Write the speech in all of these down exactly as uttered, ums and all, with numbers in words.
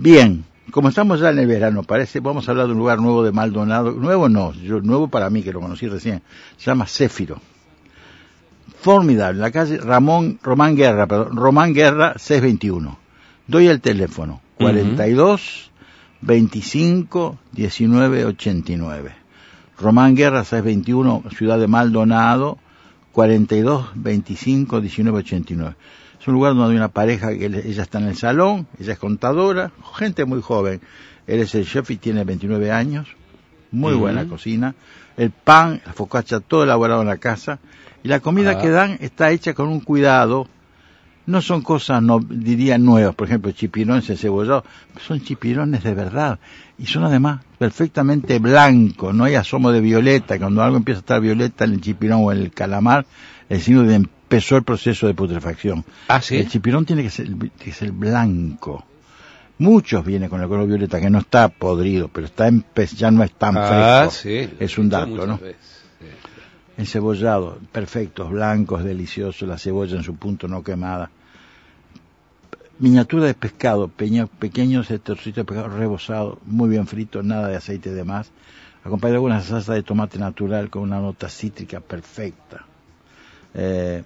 Bien, como estamos ya en el verano, parece, vamos a hablar de un lugar nuevo de Maldonado. Nuevo no, yo, nuevo para mí, que lo conocí recién. Se llama Céfiro. Formidable, la calle Ramón, Román Guerra, perdón, Román Guerra seiscientos veintiuno. Doy el teléfono, cuarenta y dos, veinticinco, diecinueve, ochenta y nueve. Román Guerra seiscientos veintiuno, ciudad de Maldonado, cuarenta y dos, veinticinco, diecinueve, ochenta y nueve. Es un lugar donde hay una pareja, que ella está en el salón, ella es contadora, gente muy joven. Él es el chef y tiene veintinueve años, muy uh-huh. buena cocina. El pan, la focaccia, todo elaborado en la casa. Y la comida ah. que dan está hecha con un cuidado. No son cosas, no diría nuevas, por ejemplo, chipirones encebollados, son chipirones de verdad. Y son además perfectamente blancos, no hay asomo de violeta. Cuando algo empieza a estar violeta en el chipirón o en el calamar, es signo de empezó el proceso de putrefacción. ¿Ah, sí? El chipirón tiene que ser, tiene que ser blanco. Muchos vienen con el color violeta, que no está podrido, pero está en, ya no es tan ah, fresco. Sí. Es un dato, ¿no? Veces. Sí. Encebollado, perfectos, blancos, deliciosos, la cebolla en su punto no quemada. Miniatura de pescado, peña, pequeños trocitos de pescado rebozado, muy bien frito, nada de aceite de más. Acompañado con una salsa de tomate natural con una nota cítrica perfecta. Eh,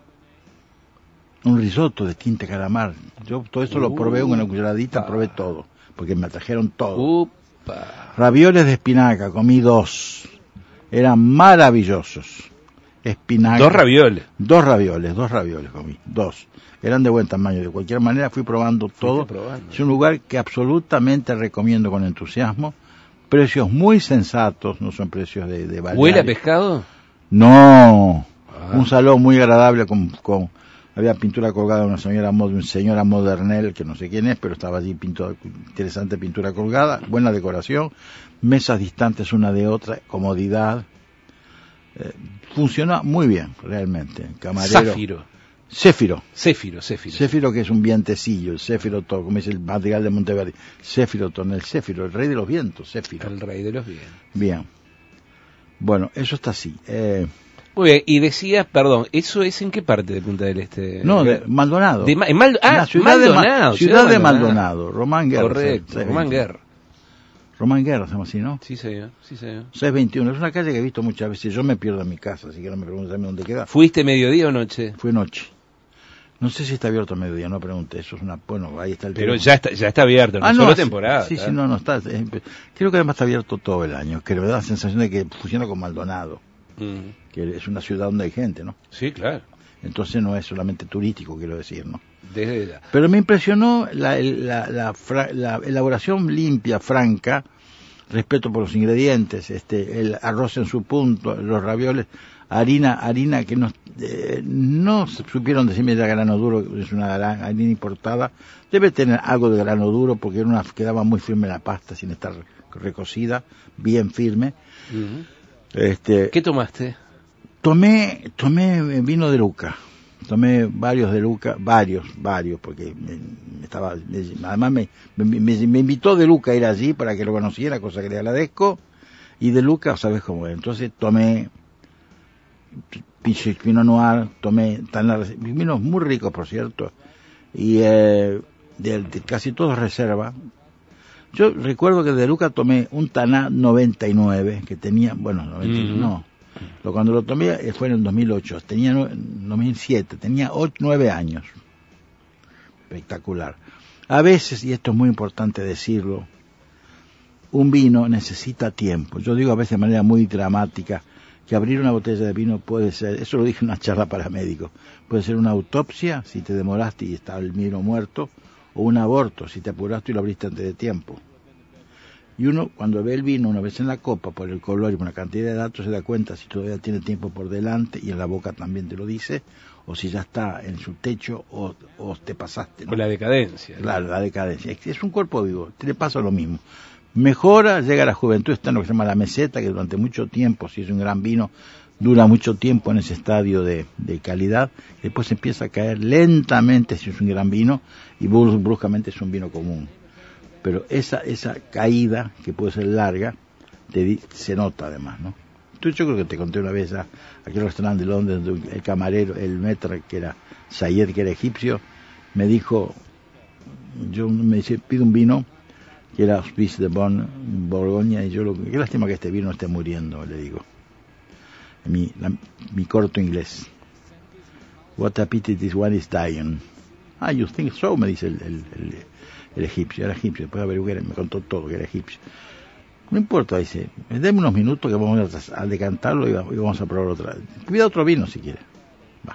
un risotto de tinta calamar. Yo todo esto uh, lo probé en una cucharadita, probé todo, porque me trajeron todo. Upa. Ravioles de espinaca, comí dos. Eran maravillosos. Espinaca. Dos ravioles. Dos ravioles, dos ravioles comí, dos. Eran de buen tamaño. De cualquier manera fui probando todo. Probando. Es un lugar que absolutamente recomiendo con entusiasmo. Precios muy sensatos, no son precios de, de balneario. ¿Huele a pescado? No. Ah. Un salón muy agradable con, con había pintura colgada de una señora, una señora Modernel, que no sé quién es, pero estaba allí pintura, interesante pintura colgada, buena decoración, mesas distantes una de otra, comodidad. Eh, funciona muy bien, realmente. Camarero. Zafiro. Céfiro. Céfiro, Céfiro. Céfiro, que es un vientecillo, el Céfiro, como es el material de Monteverdi. Céfiro, el Céfiro, el rey de los vientos, Céfiro. El rey de los vientos. Bien. Bueno, eso está así. Eh, Muy bien, y decías, perdón, ¿eso es en qué parte de Punta del Este? No, de Maldonado. De, en Mal, ah, la ciudad Maldonado. De Ma, ciudad, ciudad de Maldonado. Maldonado, Román Guerra. Correcto, seis, Román Guerra. Román Guerra, se llama así, ¿no? Sí, señor, sí, señor. seiscientos veintiuno, es una calle que he visto muchas veces. Yo me pierdo en mi casa, así que no me preguntes a mí dónde queda. ¿Fuiste mediodía o noche? Fue noche. No sé si está abierto a mediodía, no pregunté. Eso es una, bueno, ahí está el Pero ya está, ya está abierto, no ah, solo no, temporada. Sí, sí, no, no está. Eh, creo que además está abierto todo el año, que me da la sensación de que funciona con Maldonado, mm. que es una ciudad donde hay gente, ¿no? Sí, claro. Entonces no es solamente turístico, quiero decir, ¿no? Desde la... Pero me impresionó la, la, la, la, la elaboración limpia, franca, respeto por los ingredientes, este, el arroz en su punto, los ravioles, harina, harina que no, eh, no supieron decirme ya grano duro, es una harina importada, debe tener algo de grano duro porque era una, quedaba muy firme la pasta sin estar recocida, bien firme. Uh-huh. Este, ¿Qué tomaste? Tomé, tomé vino de Luca. Tomé varios de Luca, varios, varios, porque me, me estaba, me, además me, me, me, me invitó de Luca a ir allí para que lo conociera, cosa que le agradezco, y de Luca, sabes cómo es. Entonces tomé Pinot Noir, tomé vinos muy ricos, por cierto, y eh, de, de casi todos reserva. Yo recuerdo que de Luca tomé un Taná noventa y nueve, que tenía, bueno, noventa y nueve, mm. no. Lo, cuando lo tomé fue en el dos mil ocho, tenía dos mil siete, tenía ocho, nueve años. Espectacular. A veces, y esto es muy importante decirlo, un vino necesita tiempo. Yo digo a veces de manera muy dramática que abrir una botella de vino puede ser, eso lo dije en una charla para médicos, puede ser una autopsia si te demoraste y está el vino muerto, o un aborto si te apuraste y lo abriste antes de tiempo. Y uno, cuando ve el vino una vez en la copa, por el color y por una cantidad de datos, se da cuenta si todavía tiene tiempo por delante, y en la boca también te lo dice, o si ya está en su techo, o, o te pasaste, ¿no? O la decadencia. Claro, ¿no? La decadencia. Es un cuerpo vivo, te le pasa lo mismo. Mejora, llega a la juventud, está en lo que se llama la meseta, que durante mucho tiempo, si es un gran vino, dura mucho tiempo en ese estadio de, de calidad, y después empieza a caer lentamente si es un gran vino, y bruscamente es un vino común. Pero esa esa caída, que puede ser larga, te di, se nota además, ¿no? Entonces yo creo que te conté una vez a aquel restaurante de Londres, donde el camarero, el maître, que era Sayed, que era egipcio, me dijo, yo me dice, pide un vino, que era Hospice de Bonn, Borgoña, y yo lo qué lástima que este vino esté muriendo, le digo. Mi, la, mi corto inglés. What a pity this one is dying. Ah, you think so, me dice el, el, el, el egipcio, era egipcio, después averigué, me contó todo que era egipcio. No importa, dice, denme unos minutos que vamos a, a decantarlo y, y vamos a probar otra. Pida otro vino si quiere. Va.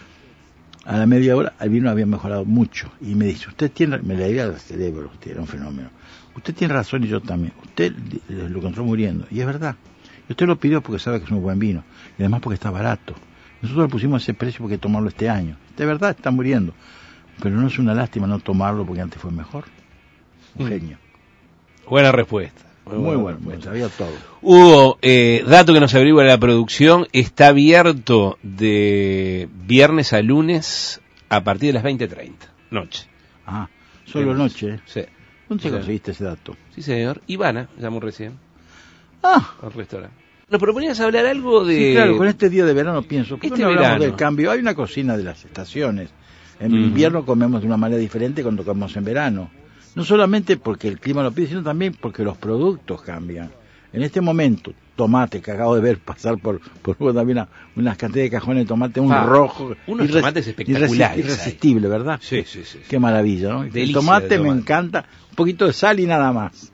A la media hora el vino había mejorado mucho y me dice, usted tiene, me le diga al cerebro, usted era un fenómeno. Usted tiene razón y yo también. Usted lo encontró muriendo y es verdad. Y usted lo pidió porque sabe que es un buen vino y además porque está barato. Nosotros le pusimos ese precio porque tomarlo este año. De verdad está muriendo. Pero no es una lástima no tomarlo porque antes fue mejor. Un mm. genio. Buena respuesta. Muy, Muy bueno, bueno, sabía todo. Hugo, eh, dato que nos averigua la producción, está abierto de viernes a lunes a partir de las veinte treinta, noche. Ah, solo sí, noche. ¿Eh? Sí. ¿Dónde sí, conseguiste ese dato? Sí, señor. Ivana, llamó recién. Ah. Al restaurante. ¿Nos proponías hablar algo de...? Sí, claro, con este día de verano pienso, ¿por qué este no hablamos verano? del cambio? Hay una cocina de las estaciones. En Uh-huh. invierno comemos de una manera diferente cuando comemos en verano. No solamente porque el clima lo pide, sino también porque los productos cambian. En este momento, tomate, que acabo de ver pasar por por también una, unas cantidades de cajones de tomate, un ah, rojo. Unos irre- tomates espectaculares. Irresistible, ¿verdad? Sí, sí, sí. Qué maravilla, ¿no? Delicia el tomate, tomate me encanta, un poquito de sal y nada más.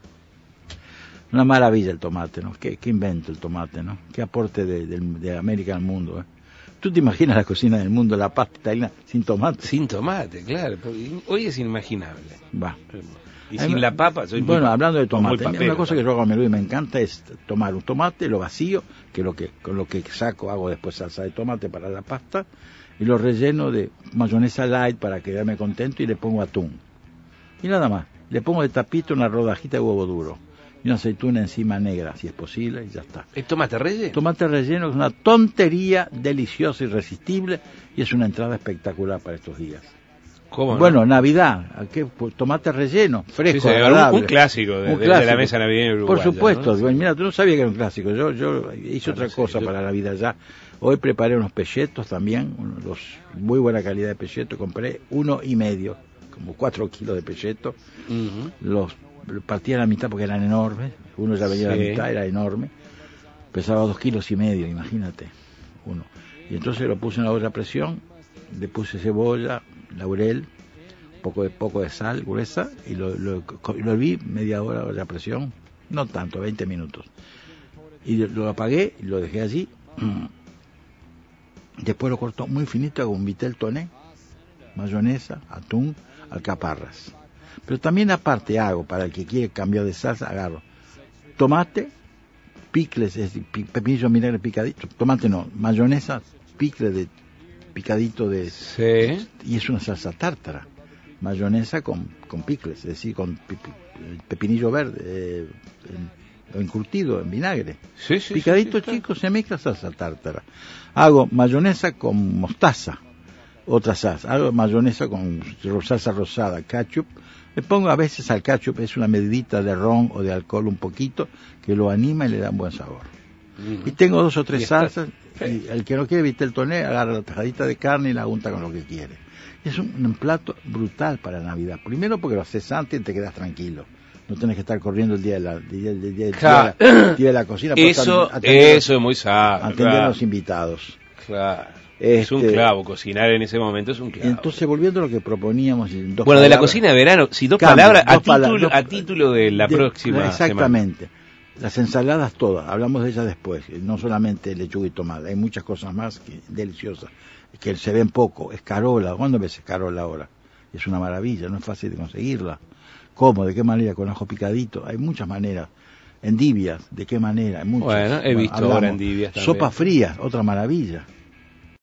Una maravilla el tomate, ¿no? Qué, qué invento el tomate, ¿no? Qué aporte de, de, de América al mundo, ¿eh? ¿Tú te imaginas la cocina del mundo, la pasta italiana, sin tomate? Sin tomate, claro. Hoy es inimaginable. Va. Y sin la papa, soy Bueno, muy, hablando de tomate, papero, una cosa ¿no? que yo hago a menudo y me encanta es tomar un tomate, lo vacío, que lo que con lo que saco hago después salsa de tomate para la pasta, y lo relleno de mayonesa light para quedarme contento y le pongo atún. Y nada más, le pongo de tapito una rodajita de huevo duro y una aceituna encima negra, si es posible, y ya está. ¿El tomate relleno? Tomate relleno es una tontería deliciosa, irresistible, y es una entrada espectacular para estos días. ¿Cómo no? Bueno, Navidad, ¿qué? Tomate relleno, fresco, sí, agradable. Un clásico, de, un de, clásico de la mesa navideña uruguaya. Por supuesto, ¿no? Mira, tú no sabías que era un clásico, yo yo hice bueno, otra sí, cosa yo... para la vida ya. Hoy preparé unos pelletos también, unos muy buena calidad de pelleto, compré uno y medio, como cuatro kilos de pelleto, uh-huh. los partí a la mitad porque eran enormes, uno ya venía sí. a la mitad, era enorme, pesaba dos kilos y medio, imagínate, uno. Y entonces lo puse en la olla a presión, le puse cebolla, laurel, poco de poco de sal gruesa y lo, lo, lo herví media hora a la presión, no tanto, veinte minutos. Y lo apagué y lo dejé allí. Después lo corto muy finito, hago un vitel toné, mayonesa, atún, alcaparras. Pero también aparte hago, para el que quiere cambiar de salsa, agarro tomate, picles, es decir, pepinillo vinagre picadito, tomate no, mayonesa, picle de picadito de... Sí. Y es una salsa tártara. Mayonesa con, con picles, es decir, con pepinillo verde, eh, en, encurtido en vinagre. Sí, sí, picadito sí, sí, chico, se mezcla salsa tártara. Hago mayonesa con mostaza, otra salsa. Hago mayonesa con salsa rosada, ketchup. Le pongo a veces al ketchup, es una medidita de ron o de alcohol un poquito, que lo anima y le da un buen sabor. Mm. Y tengo dos o tres y salsas, está... y el que no quiere vitel toné, agarra la tajadita de carne y la unta con lo que quiere. Es un, un plato brutal para Navidad. Primero porque lo haces antes y te quedas tranquilo. No tenés que estar corriendo el día de la, el día, el día, el día, el día, el día de la cocina. Eso, eso es muy sabio. Atender claro. a los invitados. Claro. Este, es un clavo, cocinar en ese momento es un clavo. Entonces, volviendo a lo que proponíamos... En dos bueno, palabras, de la cocina de verano, si dos cambio, palabras, dos a, pala título, dos, a título de la de, próxima exactamente. semana. Las ensaladas todas, hablamos de ellas después, no solamente lechuga y tomate, hay muchas cosas más que, deliciosas, que se ven poco. Escarola, ¿cuándo ves escarola ahora? Es una maravilla, no es fácil de conseguirla. ¿Cómo? ¿De qué manera? Con ajo picadito, hay muchas maneras. Endivias, ¿de qué manera? Hay muchas. Bueno, he visto bueno, ahora endivias también. Sopa fría, otra maravilla.